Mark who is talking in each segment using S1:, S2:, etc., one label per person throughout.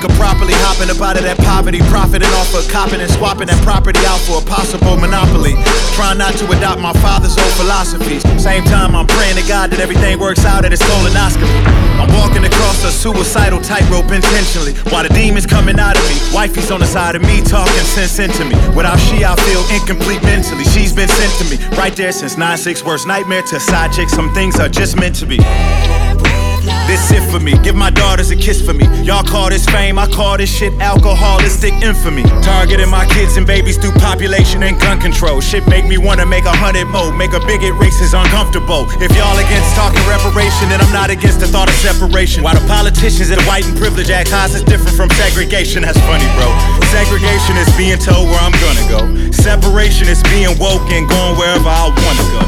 S1: could properly hopping up out of that poverty, profiting off of copping and swapping that property out for a possible monopoly. Trying not to adopt my father's old philosophies. Same time I'm praying to God that everything works out at his colonoscopy. I'm walking across a suicidal tightrope intentionally, while the demons coming out of me. Wifey's on the side of me talking sense into me. Without she I feel incomplete mentally. She's been sent to me right there since 9-6. Worst nightmare to side chick. Some things are just meant to be. This it for me, give my daughters a kiss for me. Y'all call this fame, I call this shit alcoholistic infamy. Targeting my kids and babies through population and gun control. Shit make me wanna make 100 more, make a bigot racist uncomfortable. If y'all against talking reparation, then I'm not against the thought of separation. While the politicians and white and privilege act high is different from segregation. That's funny, bro. Segregation is being told where I'm gonna go. Separation is being woke and going wherever I wanna go.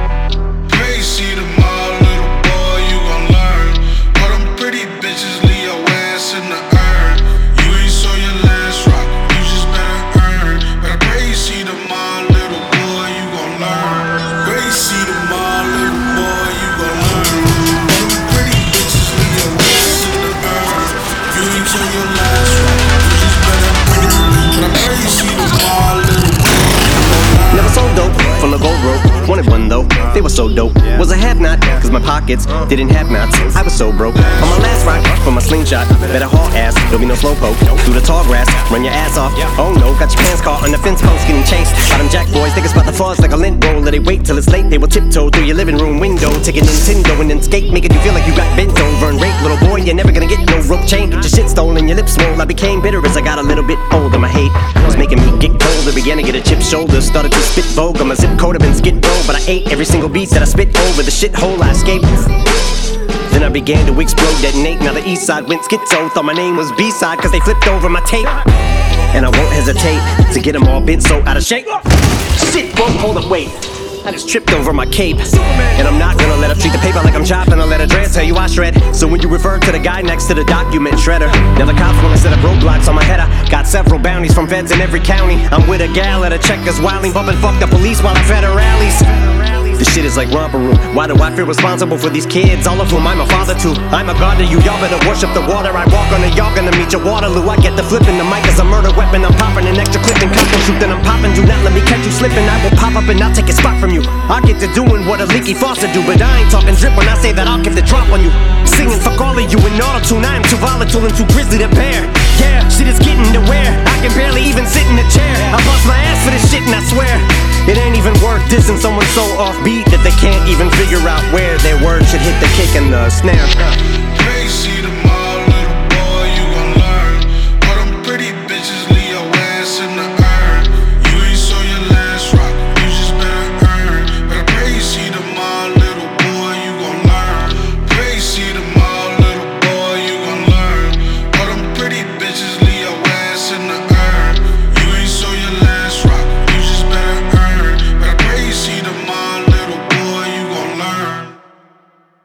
S2: See tomorrow, little boy, you gon' learn. All them pretty bitches leave your ass in the urn. You ain't saw your last rock, you just better earn. But I pray you see tomorrow, little boy, you gon' learn. Pray you see tomorrow, little boy, you gon' learn. All them pretty bitches leave your ass in the urn. You ain't saw your last rock, you just better earn. But I pray you see tomorrow, little boy, you gon' learn.
S3: Never sold dope, full of gold rope. Wanted one though, they were so dope. Was a have-not, cause my pockets didn't have knots. I was so broke. On my last rock, for my slingshot, better haul ass, there'll be no slowpoke. Through the tall grass, run your ass off. Oh no, got your pants caught on the fence post, getting chased. By them jack boys, think it's about the fuzz like a lint roller. They wait till it's late, they will tiptoe through your living room window, taking Nintendo and then skate, making you feel like you got bent over and raped. Little boy, you're never gonna get no rope chain. Get your shit stolen, your lips swole. I became bitter as I got a little bit older. My hate was making me get colder, began to get a chip shoulder. Started to spit vogue, my zip code have been skid row, but I ate every single beat that I spit over the shithole I escaped. Then I began to explode, detonate. Now the east side went schizo. Thought my name was B-side cause they flipped over my tape. And I won't hesitate to get them all bent so out of shape. Shit, whoa, hold up, wait. I just tripped over my cape. And I'm not gonna let her treat the paper like I'm chopping. I'll let her dress, tell you I shred. So when you refer to the guy next to the document shredder, now the cops wanna set up roadblocks on my head. I got several bounties from feds in every county. I'm with a gal at a Checkers, wilding, bumping fuck the police while I fed her rallies. This shit is like romper room. Why do I feel responsible for these kids? All of whom I'm a father to. I'm a god to you, y'all better worship the water. I walk on it, y'all gonna meet your Waterloo. I get the flipping, the mic is a murder weapon. I'm popping an extra clip and custom shoot. Then I'm popping, do not let me catch you slipping. I will pop up and I'll take a spot from you. I get to doing what a leaky faucet do, but I ain't talking drip when I say that I'll give the drop on you. Singing fuck all of you in auto-tune. I am too volatile and too grizzly to bear. Yeah, shit is getting to wear. I can barely even sit in a chair. I bust my ass for this shit and I swear it ain't even worth dissing someone so offbeat that they can't even figure out where their words should hit the kick and the snare.